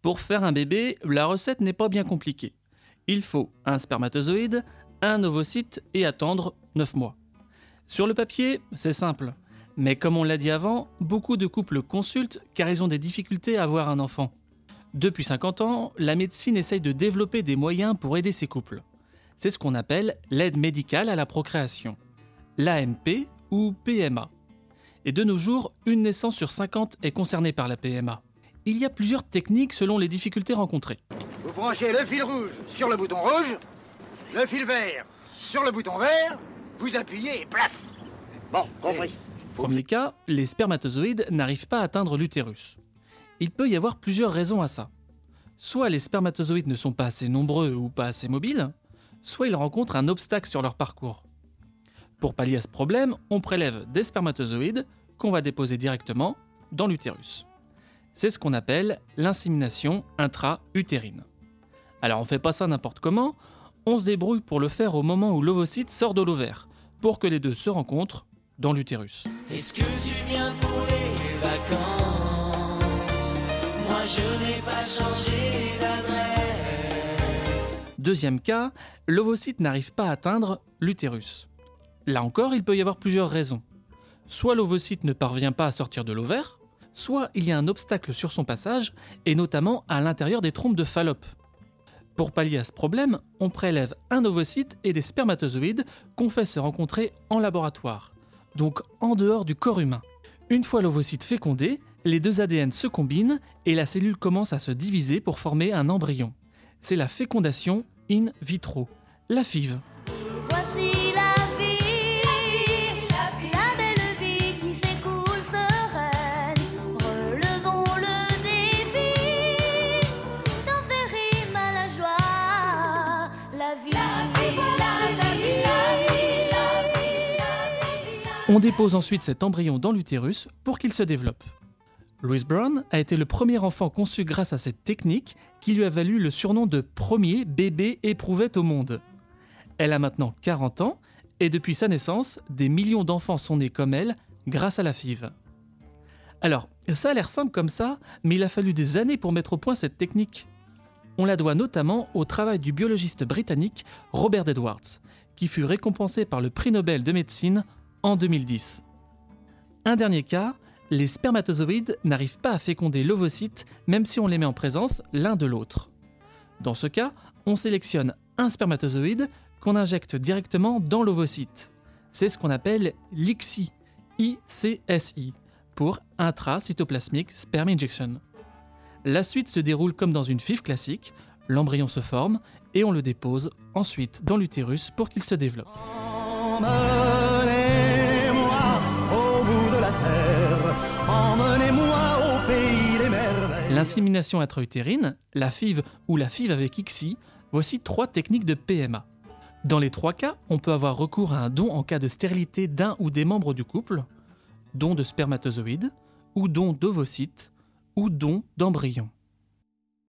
Pour faire un bébé, la recette n'est pas bien compliquée. Il faut un spermatozoïde, un ovocyte et attendre 9 mois. Sur le papier, c'est simple. Mais comme on l'a dit avant, beaucoup de couples consultent car ils ont des difficultés à avoir un enfant. Depuis 50 ans, la médecine essaye de développer des moyens pour aider ces couples. C'est ce qu'on appelle l'aide médicale à la procréation, l'AMP ou PMA. Et de nos jours, une naissance sur 50 est concernée par la PMA. Il y a plusieurs techniques selon les difficultés rencontrées. Vous branchez le fil rouge sur le bouton rouge, le fil vert sur le bouton vert, vous appuyez et plaf. Bon, compris. Premier cas, les spermatozoïdes n'arrivent pas à atteindre l'utérus. Il peut y avoir plusieurs raisons à ça. Soit les spermatozoïdes ne sont pas assez nombreux ou pas assez mobiles, soit ils rencontrent un obstacle sur leur parcours. Pour pallier à ce problème, on prélève des spermatozoïdes qu'on va déposer directement dans l'utérus. C'est ce qu'on appelle l'insémination intra-utérine. Alors on ne fait pas ça n'importe comment, on se débrouille pour le faire au moment où l'ovocyte sort de l'ovaire, pour que les deux se rencontrent dans l'utérus. Est-ce que tu viens pour les vacances? Moi je n'ai pas changé d'adresse. Deuxième cas, l'ovocyte n'arrive pas à atteindre l'utérus. Là encore, il peut y avoir plusieurs raisons. Soit l'ovocyte ne parvient pas à sortir de l'ovaire, soit il y a un obstacle sur son passage, et notamment à l'intérieur des trompes de Fallope. Pour pallier à ce problème, on prélève un ovocyte et des spermatozoïdes qu'on fait se rencontrer en laboratoire, donc en dehors du corps humain. Une fois l'ovocyte fécondé, les deux ADN se combinent et la cellule commence à se diviser pour former un embryon. C'est la fécondation in vitro, la FIV. Voici la vie, la belle vie qui s'écoule sereine. Relevons le défi, d'enverrer à la joie. La vie, la vie. On dépose ensuite cet embryon dans l'utérus pour qu'il se développe. Louise Brown a été le premier enfant conçu grâce à cette technique qui lui a valu le surnom de premier bébé éprouvette au monde. Elle a maintenant 40 ans et depuis sa naissance, des millions d'enfants sont nés comme elle grâce à la FIV. Alors, ça a l'air simple comme ça, mais il a fallu des années pour mettre au point cette technique. On la doit notamment au travail du biologiste britannique Robert Edwards, qui fut récompensé par le prix Nobel de médecine en 2010. Un dernier cas, les spermatozoïdes n'arrivent pas à féconder l'ovocyte même si on les met en présence l'un de l'autre. Dans ce cas, on sélectionne un spermatozoïde qu'on injecte directement dans l'ovocyte. C'est ce qu'on appelle l'ICSI, ICSI, pour Intracytoplasmic Sperm Injection. La suite se déroule comme dans une FIV classique, l'embryon se forme et on le dépose ensuite dans l'utérus pour qu'il se développe. Emmenez-moi au pays des merveilles. L'insémination intra-utérine, la FIV ou la FIV avec ICSI, voici 3 techniques de PMA. Dans les 3 cas, on peut avoir recours à un don en cas de stérilité d'un ou des membres du couple, don de spermatozoïdes, ou don d'ovocytes, ou don d'embryons.